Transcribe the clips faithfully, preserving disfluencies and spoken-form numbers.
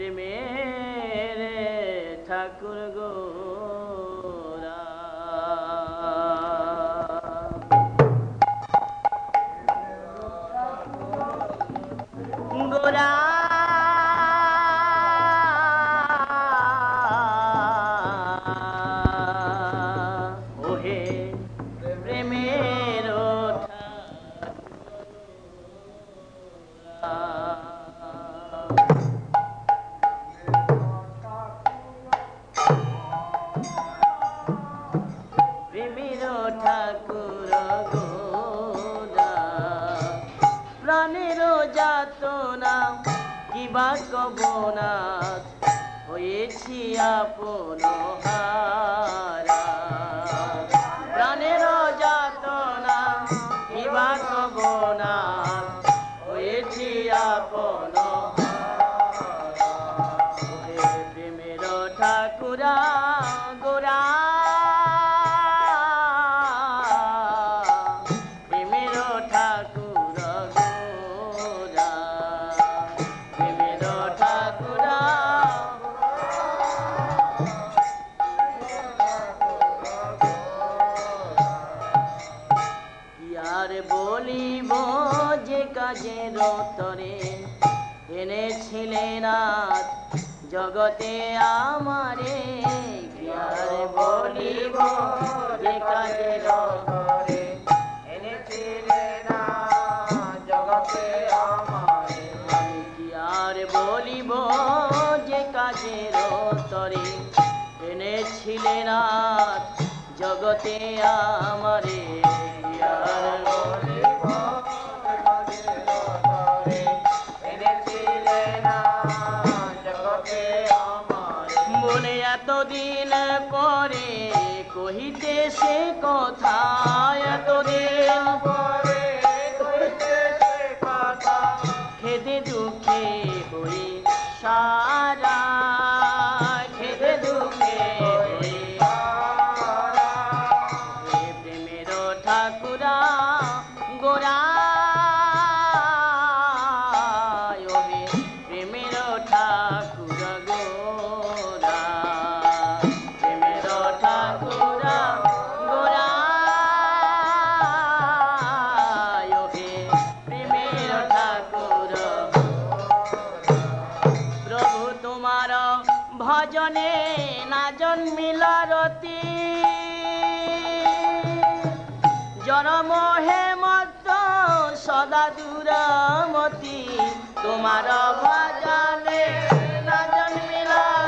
প্রেমের ঠাকুর গোরা গোরা ওহে প্রেমের ঠাকুর গোরা প্রাণের যাতনা কিবা কব না হয়েছি আপন হারা প্রাণের যাতনা কিবা কব না হয়েছি আপন প্রেমের ঠাকুরা গোরা বলিব যে কাজের তরে এনেছিলেন জগতে আমারে আর বলিব যে কাজের তরে এনেছিলেন জগতে আমারে আমি কি আর বলিব যে কাজের তরে এনেছিলেন জগতে আমারে বলে এতদিন পরে কহিতে সে কথা এতদিন পরে কহিতে সে কথা খেদে দুঃখে হই সারা খেদে দুঃখে হই সারা প্রেমের ঠাকুরা গোরা প্রেমের ঠাকুর গোরা প্রেমের ঠাকুরা গোরা প্রেমের ঠাকুর প্রভু তোমার ভজনে না জন্মিল রতি জনমোহে মত সদা দূরমতি তোমার ভজনে না জন্মিল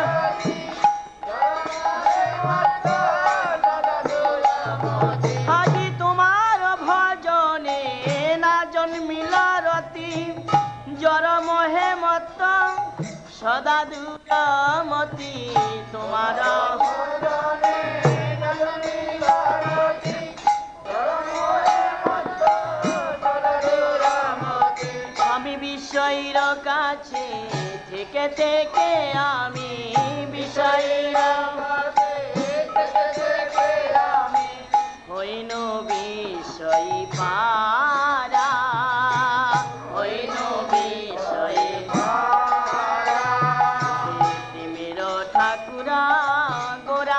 আজি তোমার ভজনে না জন্মিল রতি জনমোহে মত সদা দূরমতি তোমার ভজনে না জন্মিল রতি আমি বিষয়ের কাছে থেকে থেকে আমি বিষয়ের কাছে থেকে থেকে আমি হইন বিষয় পারা হইন বিষয় পারা প্রেমের ঠাকুরা গোরা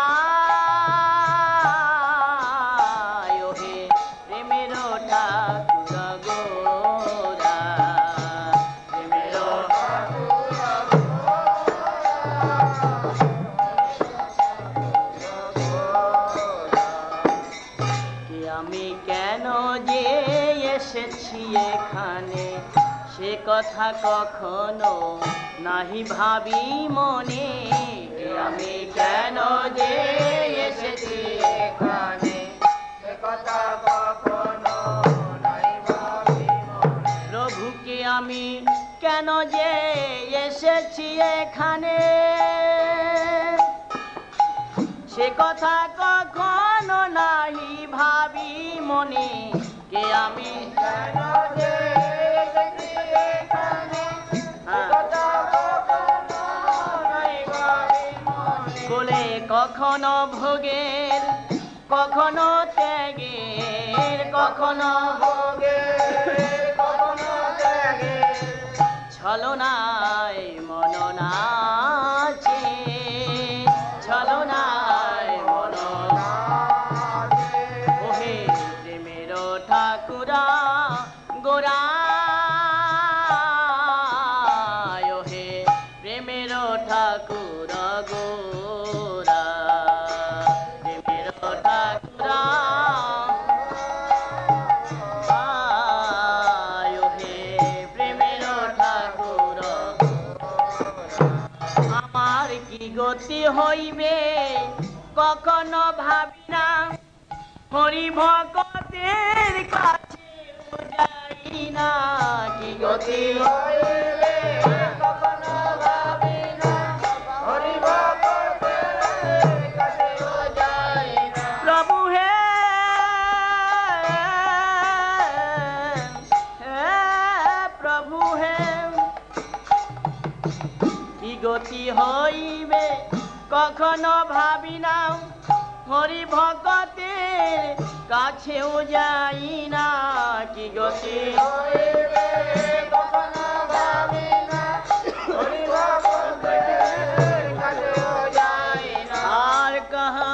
প্রেমের ঠাকুর গোরা আমি কেন যে এসেছি এখানে সে কথা কখনো নাহি ভাবি মনে আমি কেন যে এসেছি এখানে সে কথা কখনো নাহি ভাবি মনে প্রভুকে আমি কেন যে এসেছি এখানে সে কথা কখনো নাহি ভাবি মনে কে আমি কেন যে এসেছি এখানে সে কথা কখনো নাহি ভাবি মনে বলে কখনো ভোগের কখনো ত্যাগের কখনো ভোগের কখনো ত্যাগের ছলনায় মননা প্রেমের ঠাকুর গোরা প্রেমের ঠাকুর আয় হে প্রেমের ঠাকুর আমার কি গতি হইবে কখনো ভাবি না হরি ভক্তের কাছে যাই না কি গতি হইবে কখনো ভাবি না হরি ভক্তের কাছে যাই না প্রভু হে প্রভু হে কি গতি হইবে কখনো ভাবি না হরি ভক্তের কাছেও যাই না কি গতি হইবে কখনো ভাবি না হরি ভক্তের কাছেও যাই না আর কাহা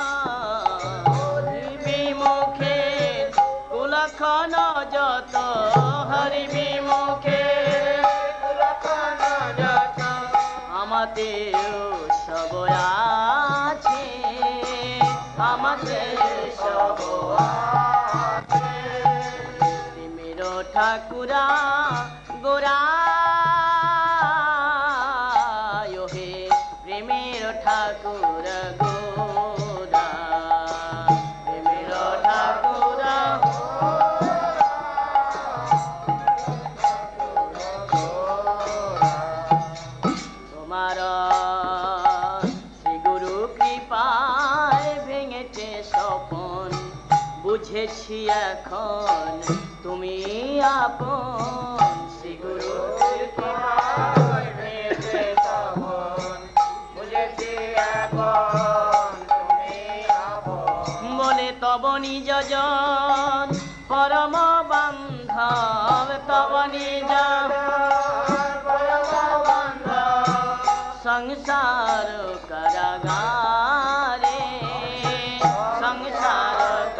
বিমুখে কুলক্ষণ যত হরি বিমুখে কুলক্ষণ যত আমাতেও সব আছে আমাদের সব আছে প্রেমের ঠাকুরা গোরা হে প্রেমের ঠাকুর গোরা প্রেমের ঠাকুরা তোমার শ্রীগুরু কৃপায় ভেঙেছে স্বপন বুঝেছি এখন তুমি আপন শ্রীগুরু কৃপায় ভেঙেছে স্বপন বুঝেছি এখন তুমি আপন বলে তব নিজ জন পরম বান্ধব তব নিজ संसार करागारे संसार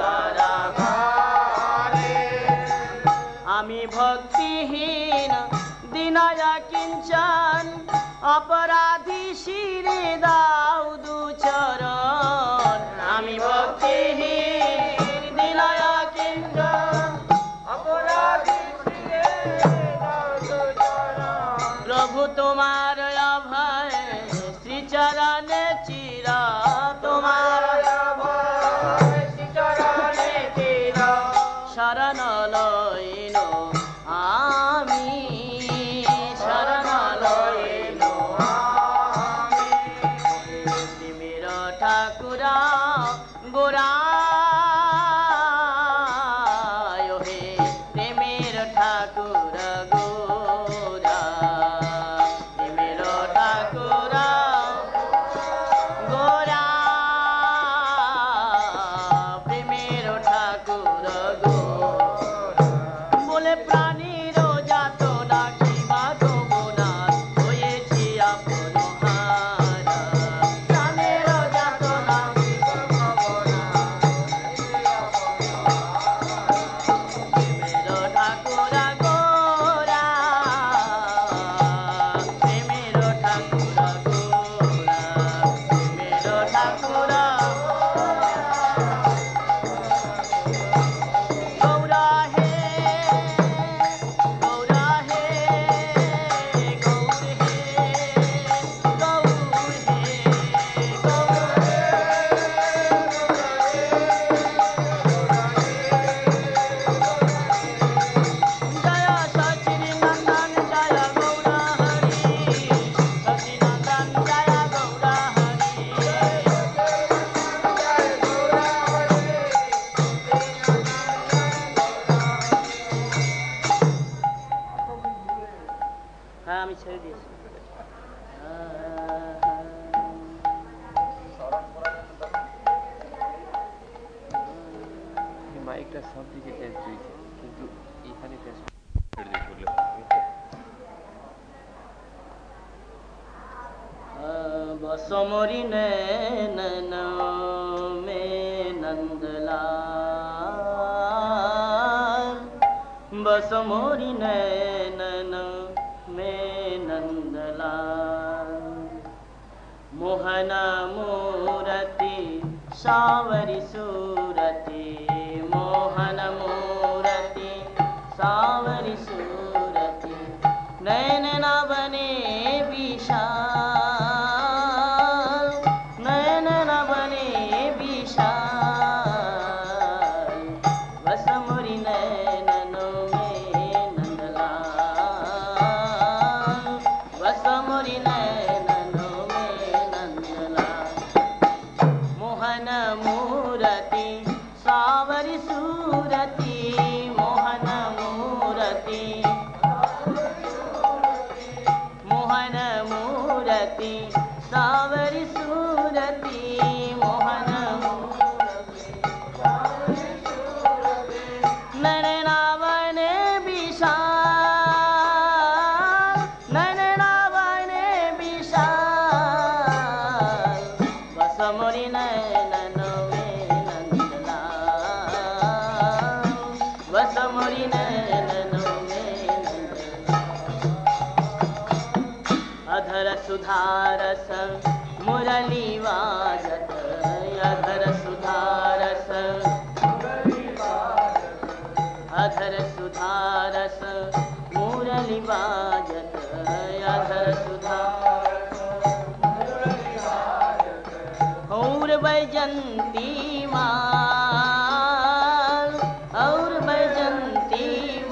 करागारे आमी भक्तिहीन दीनया किंचन अपराधी शिरे दाऊ दुचरण आमी भक्तिहीन दीनया किंचन अपराधी शिरे दाऊ दुचरण प्रभु तुम्हार अभय श्री चरण चिरा तुम्हार अभय श्री चरण चिरा शरण लइनो आमी शरण लइनो आमी प्रेमेर ठाकुरा गोरा हे प्रेमेर ठाकुर गोरा प्रेमेर ठाकुरा गोरा प्रेमेर ठाकुर गोरा बोले प्राणीर जात डाकिबा गोना হয়েছি আপন হারা প্রাণের যাত ডাকিবা গোনা প্রেমের ঠাকুর গোরা প্রেমের ঠাকুর গোরা প্রেমের ঠাকুর গৌরা হে গৌরা হে গৌর হে গৌর হে গৌর হে জয় সচিনন্দন জয় গৌরা হরি সচিনন্দন জয় গৌরা হরি হ্যাঁ আমি ছেড়ে দিয়েছি মাইকটা সব দিকে টেস্ট হয়েছে কিন্তু এখানে টেস্ট बसमोरी नैनन में नंदलाल बसमोरी नैनन में नंदलाल सावरी सूरती मोहन मूरति सावरी सूरती नैन न बने विशाल नैन न बने विशाल बस मोरी नैननों में नंदलाल बस मोरी नैननों में नंदलाल मोहन मूरति सावरी सूरती मोहन मूरति मोहन मूरति सावरी सूरती मोहन नैनावन विशाल नैनावन विशाल बस मोरी नैननों में नंदलाल बस मोरी नैननों में नंदलाल अधर सुधारस मुरली वाजत अधर सुधारस अधर सुधारस मुरली वाजत अधर सुधारस और बैजंती माल और बैजंती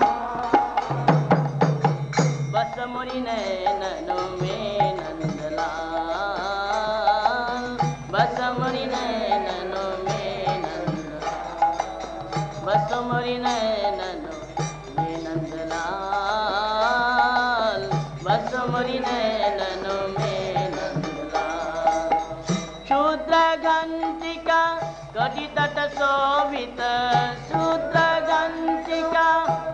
बस मोरी नैननों में नंदलाल बस मोरी नैननों में नंदलाल बस मोरी नैननों में नंदलाल बस मोरी नैननों में नंदलाल शूद्र घंटिका कटी तट शोभित शूद्र घंटिका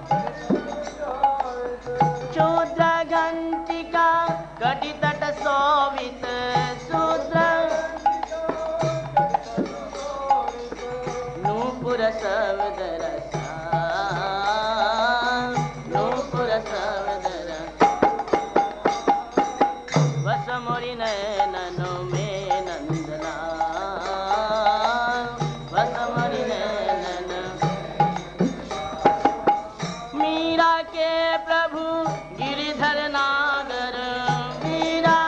शूद्र घंटिका कटी तट शोभित शूद्र नूपुर शब्द रसा नूपुर शब्द रसा बस मोरी नैननों में नंदलाल बस मोरी नैनन मीरा के प्रभु गिरिधर नागर मीरा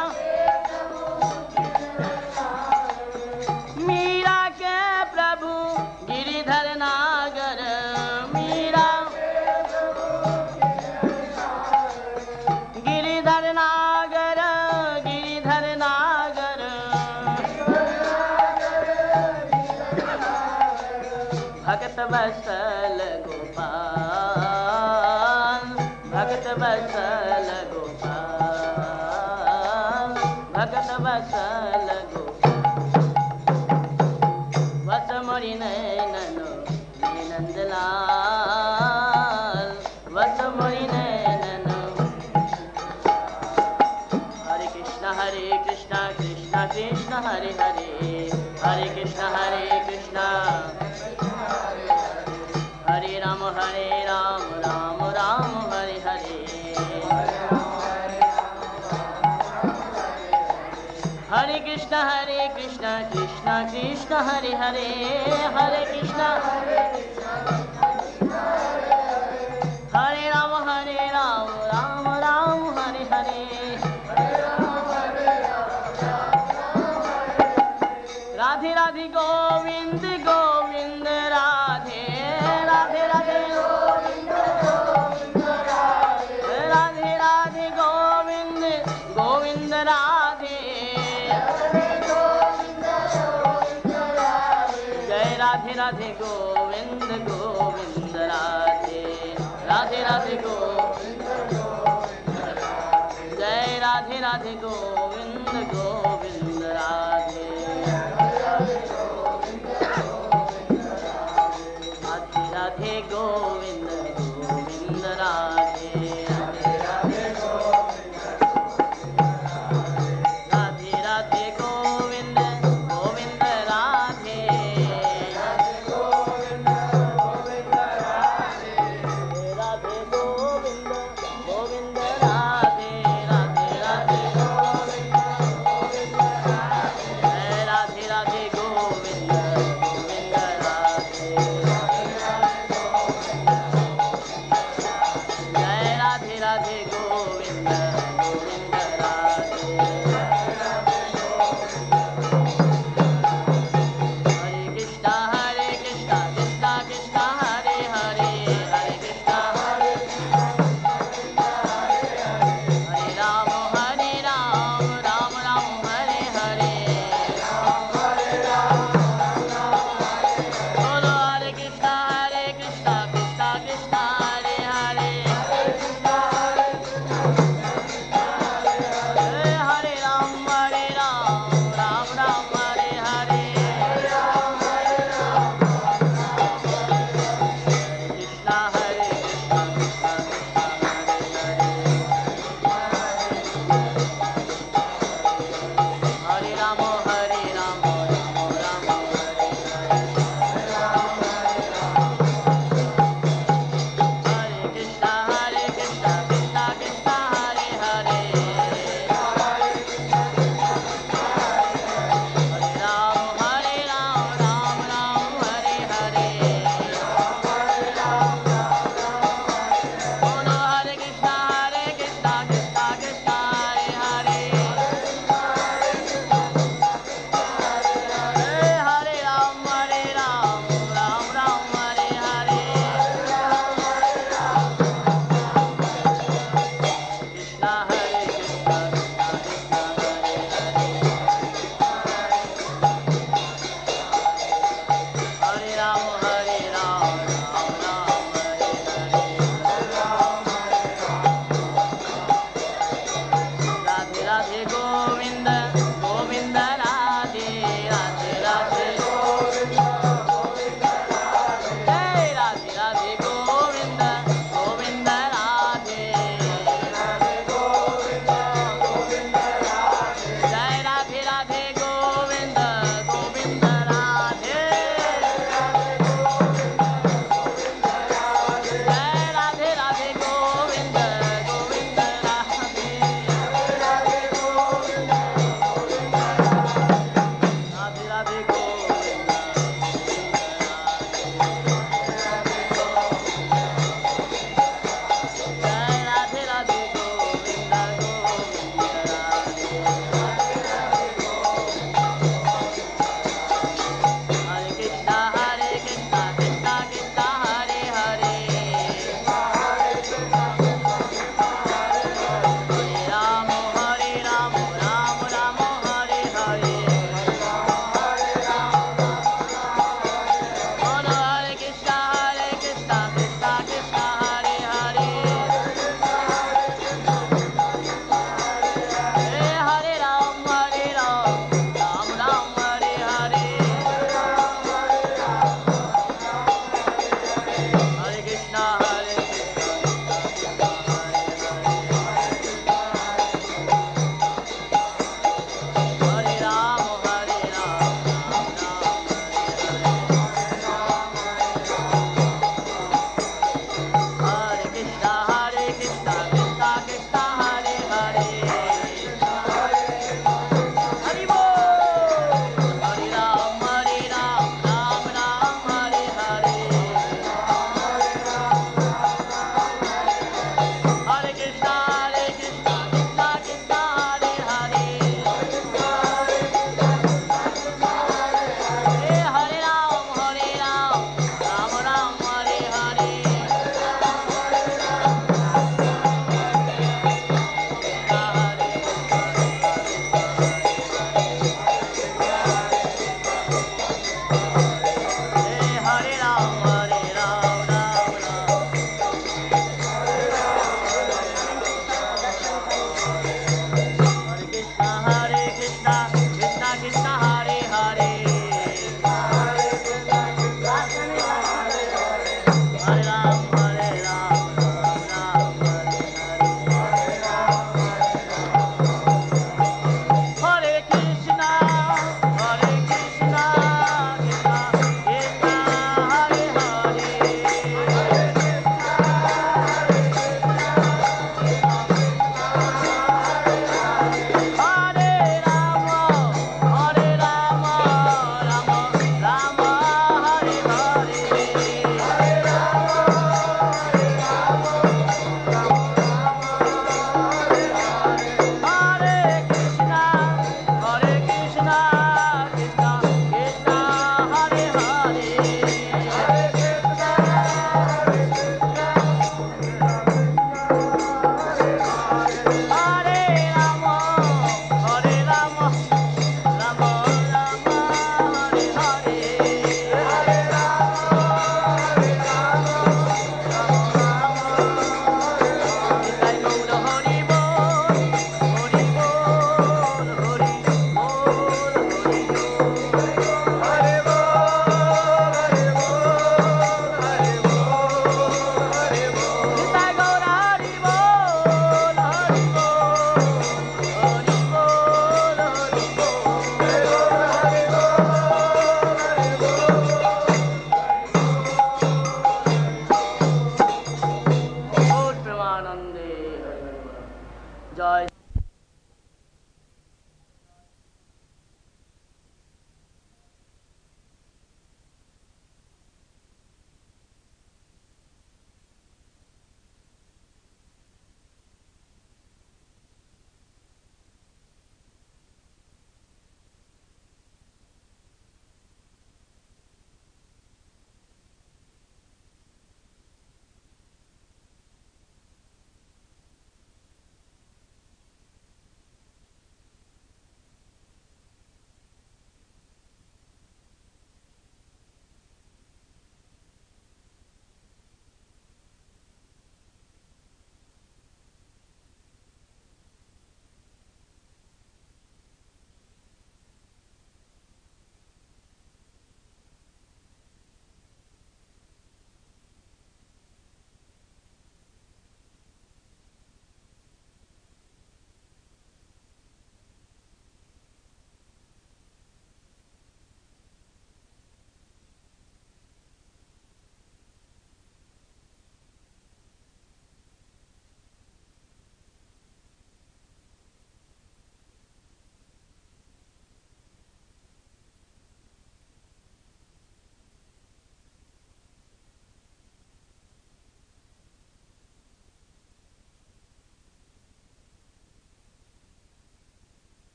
मीरा के प्रभु गिरिधर नागर मीरा गिरिधर नागर गिरिधर नागर भगत बसल गोपाल भगत बसल गोपाल भगत बसल गोपाल बस मोरी नैननों में नंदलाल बस मोरी नैननों हरे कृष्ण हरे कृष्ण कृष्ण कृष्ण हरे हरे हरे कृष्ण हरे कृष्ण हरे राम हरे राम राम राम हरे हरे हरे कृष्ण हरे कृष्ण कृष्ण कृष्ण हरे हरे हरे कृष्ण हरे राम हरे राम राम राम हरे हरे राधे राधे गोविंद गोविंद राधे राधे राधे राधे राधे गोविंद गोविंद राधे जय राधे राधे गोविंद गोविंद राधे राधे राधे गोविंद जय राधे राधे गोविंद गोविंद